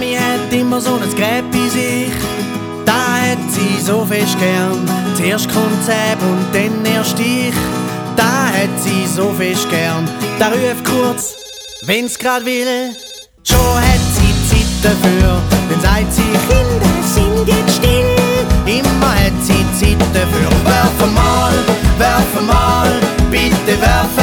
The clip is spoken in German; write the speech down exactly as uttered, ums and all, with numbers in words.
Mami hat immer so ein Gerät bei sich, da hat sie so fest gern. Zuerst kommt Zäb und dann erst ich, da hat sie so fest gern. Da ruft kurz, wenn's grad will, schon hat sie Zeit dafür. Dann sagt sie, Kinder sind jetzt still, immer hat sie Zeit dafür. Werfe mal, werfe mal, bitte werfe